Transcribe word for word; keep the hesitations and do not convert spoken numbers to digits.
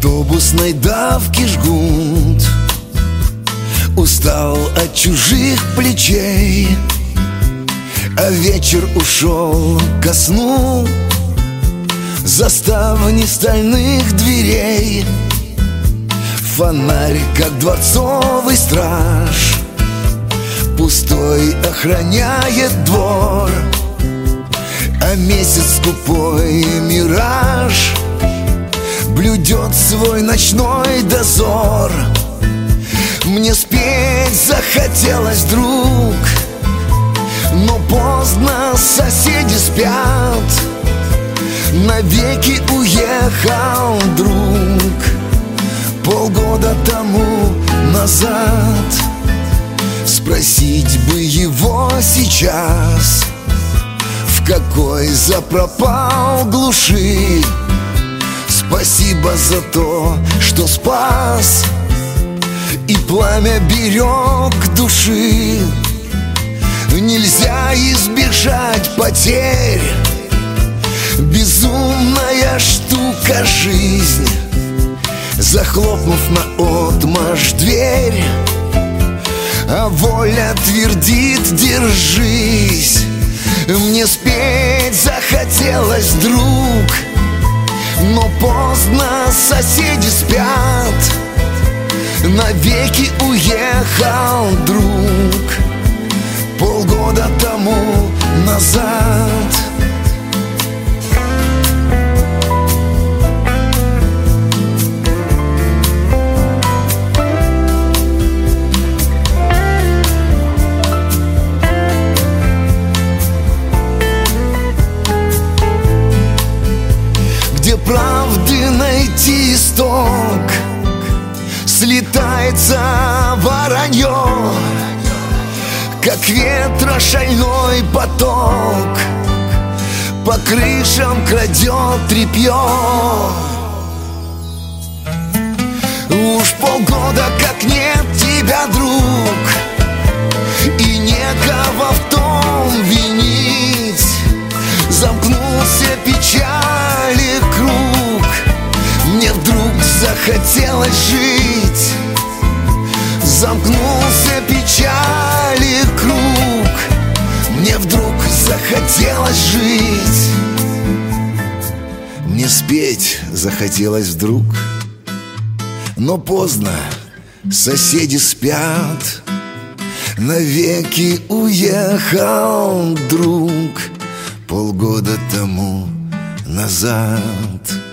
автобусной давки жгут, устал от чужих плечей, а вечер ушел ко сну. Заставни стальных дверей, фонарь, как дворцовый страж, пустой охраняет двор, а месяц скупой мираж блюдет свой ночной дозор. Мне спеть захотелось вдруг, но поздно, соседи спят. Навеки уехал друг полгода тому назад. Спросить бы его сейчас, в какой запропал глуши. Спасибо за то, что спас и пламя берег души. Нельзя избежать потерь, безумная штука жизнь. Захлопнув наотмашь дверь, а воля твердит: держись. Мне спеть захотелось вдруг, но поздно, соседи спят. Навеки уехал друг полгода тому назад. Где правды найти исток, слетается воронье, как ветра шальной поток, по крышам крадет тряпье. Уж полгода как нет тебя, друг, и некого в том винить. Замкнулся печали круг, мне вдруг захотелось жить. Замкнулся печали круг, мне вдруг захотелось жить. Мне спеть захотелось вдруг, но поздно, соседи спят. Навеки уехал друг полгода тому назад.